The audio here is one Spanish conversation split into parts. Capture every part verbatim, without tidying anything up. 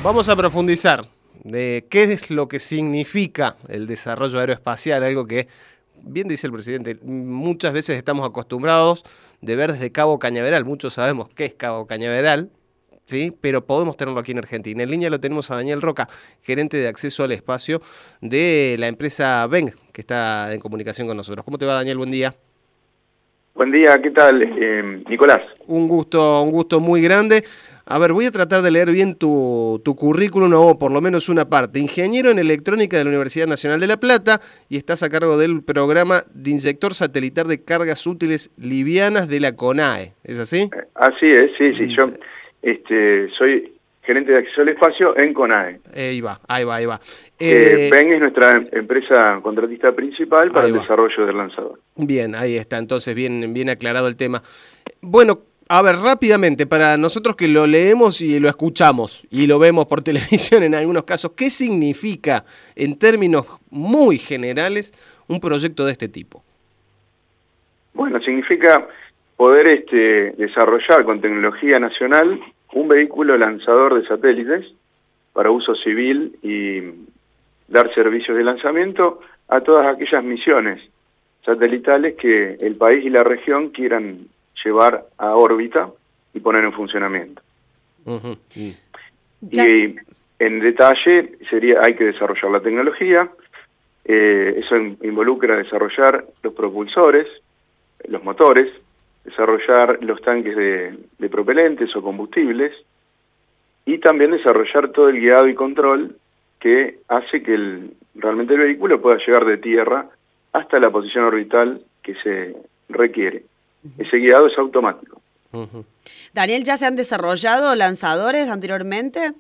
Vamos a profundizar de qué es lo que significa el desarrollo aeroespacial, algo que, bien dice el presidente, muchas veces estamos acostumbrados de ver desde Cabo Cañaveral. Muchos sabemos qué es Cabo Cañaveral, ¿sí? Pero podemos tenerlo aquí en Argentina. En línea lo tenemos a Daniel Roca, gerente de acceso al espacio de la empresa B E N, que está en comunicación con nosotros. ¿Cómo te va, Daniel? Buen día. Buen día, ¿qué tal, eh, Nicolás? Un gusto, un gusto muy grande. A ver, voy a tratar de leer bien tu, tu currículum, o por lo menos una parte. Ingeniero en electrónica de la Universidad Nacional de La Plata y estás a cargo del programa de inyector satelital de cargas útiles livianas de la CONAE. ¿Es así? Así es, sí, sí. Yo este, soy gerente de acceso al espacio en CONAE. Ahí va, ahí va, ahí va. Eh, Eh, B E N es nuestra empresa contratista principal para el va. desarrollo del lanzador. Bien, ahí está, entonces bien, bien aclarado el tema. Bueno, a ver, rápidamente, para nosotros que lo leemos y lo escuchamos y lo vemos por televisión en algunos casos, ¿qué significa, en términos muy generales, un proyecto de este tipo? Bueno, significa poder este, desarrollar con tecnología nacional un vehículo lanzador de satélites para uso civil y dar servicios de lanzamiento a todas aquellas misiones satelitales que el país y la región quieran llevar a órbita y poner en funcionamiento. Uh-huh. Y y en detalle sería, hay que desarrollar la tecnología, eh, eso in- involucra desarrollar los propulsores, los motores, desarrollar los tanques de, de propelentes o combustibles y también desarrollar todo el guiado y control que hace que el, realmente el vehículo pueda llegar de tierra hasta la posición orbital que se requiere. Ese guiado es automático. Uh-huh. Daniel, ¿ya se han desarrollado lanzadores anteriormente?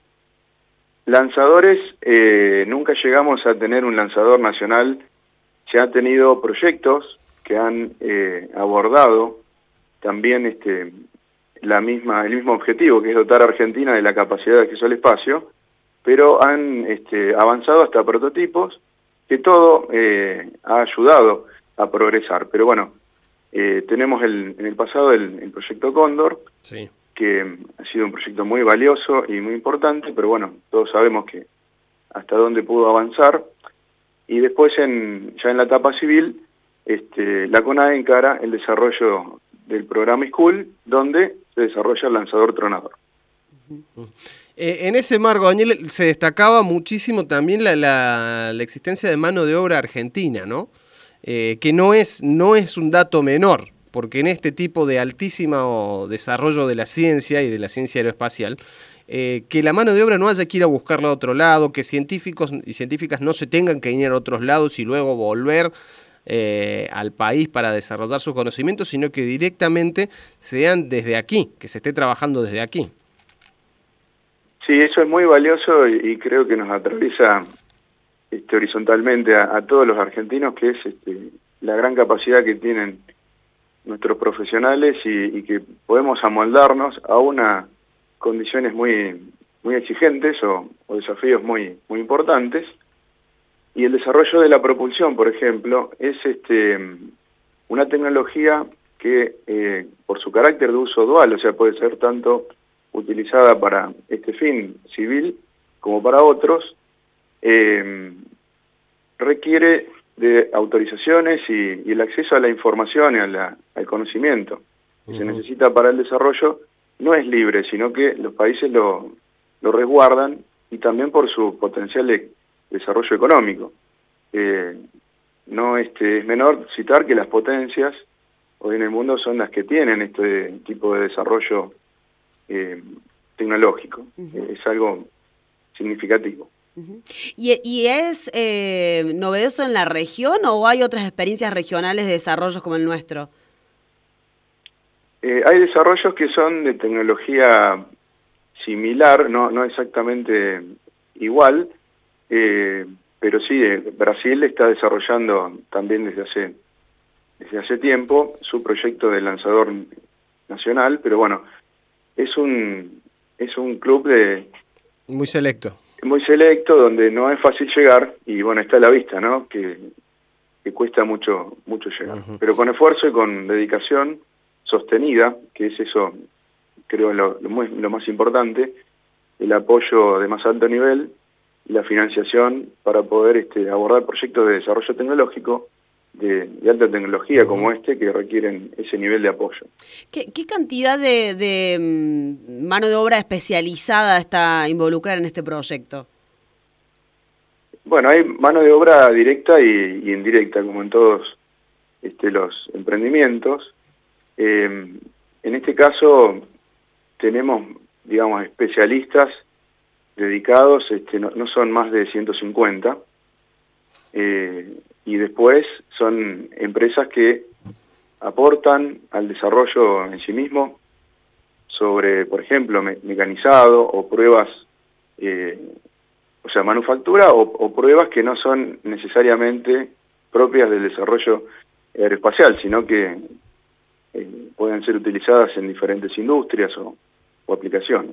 Lanzadores, eh, nunca llegamos a tener un lanzador nacional. Se han tenido proyectos que han eh, abordado también este, la misma, el mismo objetivo, que es dotar a Argentina de la capacidad de acceso al espacio, pero han este, avanzado hasta prototipos, que todo eh, ha ayudado a progresar. Pero bueno, eh, tenemos el, en el pasado el, el proyecto Cóndor, Sí. que ha sido un proyecto muy valioso y muy importante, pero bueno, todos sabemos que hasta dónde pudo avanzar. Y después, en, ya en la etapa civil, este, la CONAE encara el desarrollo del programa School, donde se desarrolla el lanzador tronador. Eh, en ese marco, Daniel, se destacaba muchísimo también la, la, la existencia de mano de obra argentina, ¿no? Eh, que no es, no es un dato menor, porque en este tipo de altísimo desarrollo de la ciencia y de la ciencia aeroespacial, eh, que la mano de obra no haya que ir a buscarla a otro lado, que científicos y científicas no se tengan que ir a otros lados y luego volver eh, al país para desarrollar sus conocimientos, sino que directamente sean desde aquí, que se esté trabajando desde aquí. Sí, eso es muy valioso y, y creo que nos atraviesa este, horizontalmente a, a todos los argentinos, que es este, la gran capacidad que tienen nuestros profesionales y, y que podemos amoldarnos a unas condiciones muy, muy exigentes o, o desafíos muy, muy importantes. Y el desarrollo de la propulsión, por ejemplo, es este, una tecnología que eh, por su carácter de uso dual, o sea, puede ser tanto utilizada para este fin civil como para otros, eh, requiere de autorizaciones y, y el acceso a la información y a la, al conocimiento que uh-huh. se necesita para el desarrollo no es libre, sino que los países lo, lo resguardan, y también por su potencial de desarrollo económico. Eh, no este, es menor citar que las potencias hoy en el mundo son las que tienen este tipo de desarrollo eh, tecnológico. Uh-huh. eh, es algo significativo. Uh-huh. ¿Y, y es eh, novedoso en la región o hay otras experiencias regionales de desarrollos como el nuestro? Eh, hay desarrollos que son de tecnología similar, no, no exactamente igual, eh, pero sí, eh, Brasil está desarrollando también desde hace, desde hace tiempo su proyecto de lanzador nacional, pero bueno, es un, es un club de... Muy selecto. Muy selecto, donde no es fácil llegar, y bueno, está a la vista, ¿no? Que, que cuesta mucho, mucho llegar. Uh-huh. Pero con esfuerzo y con dedicación sostenida, que es eso, creo, lo, lo, muy, lo más importante, el apoyo de más alto nivel y la financiación para poder este, abordar proyectos de desarrollo tecnológico de, de alta tecnología uh-huh. como este, que requieren ese nivel de apoyo. ¿Qué, qué cantidad de, de um, mano de obra especializada está involucrada en este proyecto? Bueno, hay mano de obra directa y, y indirecta, como en todos este, los emprendimientos. Eh, en este caso tenemos, digamos, especialistas dedicados, este, no, no son más de ciento cincuenta, eh, y después son empresas que aportan al desarrollo en sí mismo sobre, por ejemplo, me, mecanizado o pruebas, eh, o sea, manufactura o, o pruebas que no son necesariamente propias del desarrollo aeroespacial, sino que eh, pueden ser utilizadas en diferentes industrias o, o aplicaciones.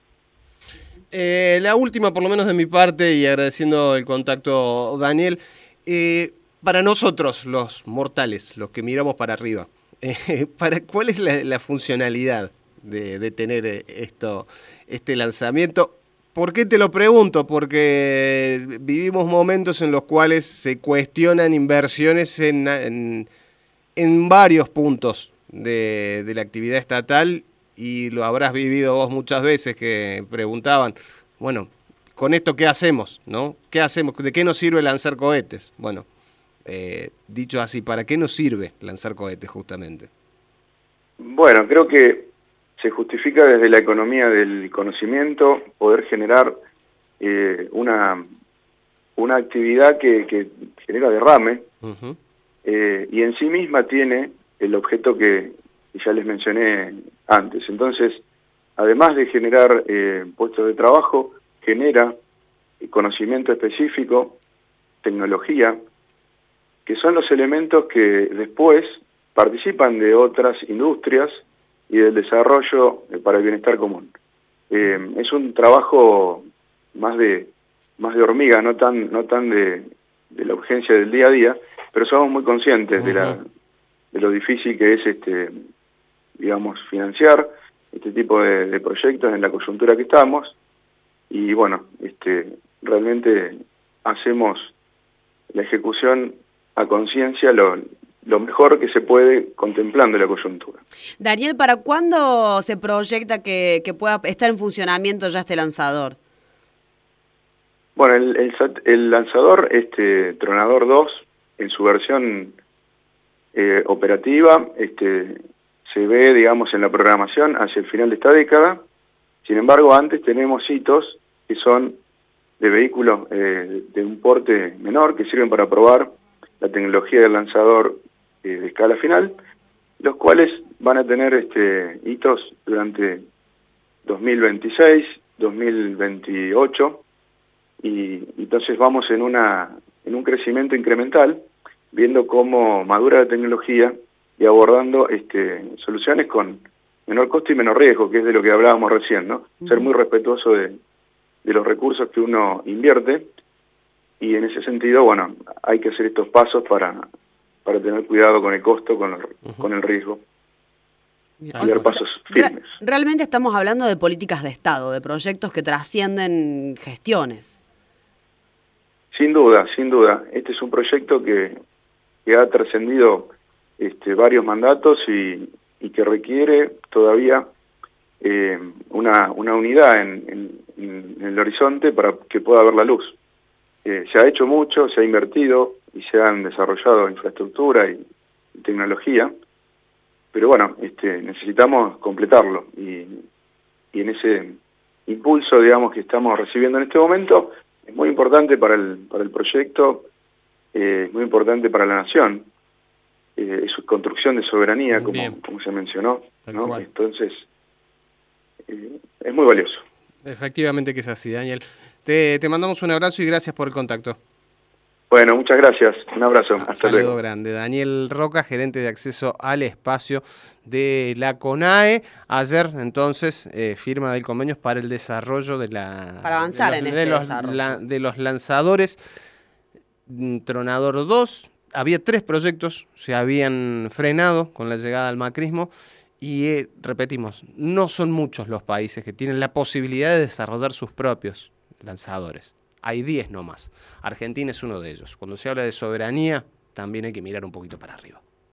Eh, la última, por lo menos de mi parte, y agradeciendo el contacto, Daniel, eh, para nosotros, los mortales, los que miramos para arriba, eh, para, ¿cuál es la, la funcionalidad de, de tener esto, este lanzamiento? ¿Por qué te lo pregunto? Porque vivimos momentos en los cuales se cuestionan inversiones en, en, en varios puntos de, de la actividad estatal, y lo habrás vivido vos muchas veces, que preguntaban, bueno, ¿con esto qué hacemos? ¿No? ¿Qué hacemos? ¿De qué nos sirve lanzar cohetes? Bueno, eh, dicho así, ¿para qué nos sirve lanzar cohetes justamente? Bueno, creo que se justifica desde la economía del conocimiento poder generar eh, una, una actividad que, que genera derrame uh-huh. eh, y en sí misma tiene el objeto que ya les mencioné antes. Entonces, además de generar eh, puestos de trabajo, genera conocimiento específico, tecnología, que son los elementos que después participan de otras industrias y del desarrollo para el bienestar común. Eh, es un trabajo más de más de hormiga, no tan no tan de, de la urgencia del día a día, pero somos muy conscientes uh-huh. de la de lo difícil que es este digamos financiar este tipo de, de proyectos en la coyuntura que estamos, y bueno, este realmente hacemos la ejecución a conciencia lo lo mejor que se puede contemplando la coyuntura. Daniel, ¿para cuándo se proyecta que, que pueda estar en funcionamiento ya este lanzador? Bueno, el, el, el lanzador, este Tronador dos, en su versión eh, operativa, este, se ve, digamos, en la programación hacia el final de esta década. Sin embargo, antes tenemos hitos que son de vehículos eh, de un porte menor, que sirven para probar la tecnología del lanzador de escala final, los cuales van a tener este, hitos durante dos mil veintiséis, dos mil veintiocho, y entonces vamos en, una, en un crecimiento incremental, viendo cómo madura la tecnología y abordando este, soluciones con menor costo y menor riesgo, que es de lo que hablábamos recién, ¿no? Uh-huh. Ser muy respetuoso de, de los recursos que uno invierte, y en ese sentido, bueno, hay que hacer estos pasos para... para tener cuidado con el costo, con el, uh-huh. con el riesgo, y dar pasos firmes. Realmente estamos hablando de políticas de Estado, de proyectos que trascienden gestiones. Sin duda, sin duda. Este es un proyecto que, que ha trascendido este, varios mandatos y, y que requiere todavía eh, una, una unidad en, en, en el horizonte para que pueda ver la luz. Eh, se ha hecho mucho, se ha invertido y se han desarrollado infraestructura y, y tecnología, pero bueno, este, necesitamos completarlo, y, y en ese impulso, digamos, que estamos recibiendo en este momento, es muy importante para el, para el proyecto, eh, es muy importante para la nación, eh, es su construcción de soberanía, como, como se mencionó, ¿no? Entonces, eh, es muy valioso. Efectivamente que es así, Daniel. Te, te mandamos un abrazo y gracias por el contacto. Bueno, muchas gracias. Un abrazo. Ah, Hasta saludo luego. grande. Daniel Roca, gerente de acceso al espacio de la CONAE. Ayer, entonces, eh, firma del convenio para el desarrollo de la... Para avanzar de los, en este de los, desarrollo. La, de los lanzadores Tronador dos. Había tres proyectos, se habían frenado con la llegada al macrismo, Y eh, repetimos, no son muchos los países que tienen la posibilidad de desarrollar sus propios lanzadores. Hay diez nomás. Argentina es uno de ellos. Cuando se habla de soberanía, también hay que mirar un poquito para arriba.